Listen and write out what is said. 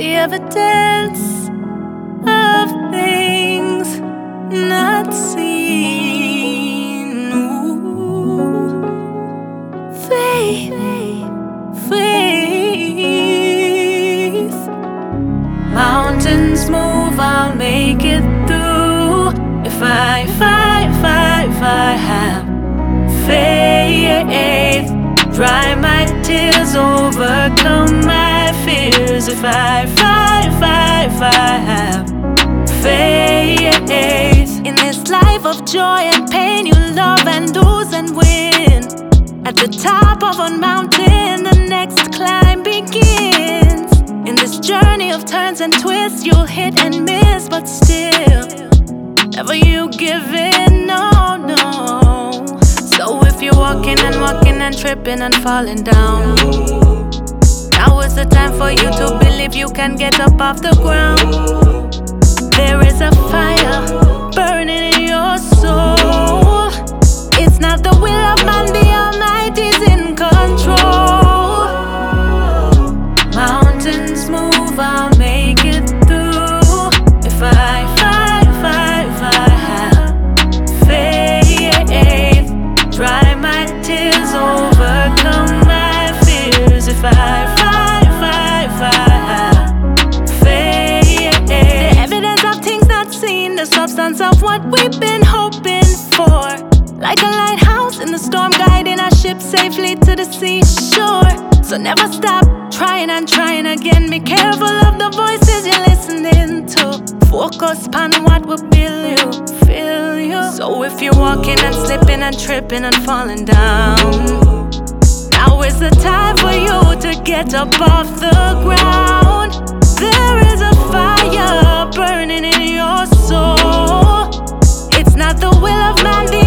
the evidence of things not seen. Ooh. Faith, faith. Mountains move, I'll make it through. If I have faith, dry my tears, overcome my fears. If I have faith. In this life of joy and pain, you love and lose and win. At the top of a mountain, the next climb begins. In this journey of turns and twists, you'll hit and miss, but still, never you give in, no, no. So if you're walking and tripping and falling down, now is the time for you to believe you can get up off the ground. There is a fire burning in your soul. It's not the will of man, the Almighty's in control. Mountains move, I'll make it through. If I have faith, dry my tears, overcome my fears. If I have faith, the evidence of things not seen, the substance of what we've been hoping for. Like a lighthouse in the storm, guiding our ship safely to the seashore. So never stop trying and trying again. Be careful of the voices you're listening to. Focus on what will fill you. So if you're walking and slipping and tripping and falling down, now is the time for you to get up off the ground. There is a fire burning in your soul. It's not the will of man, the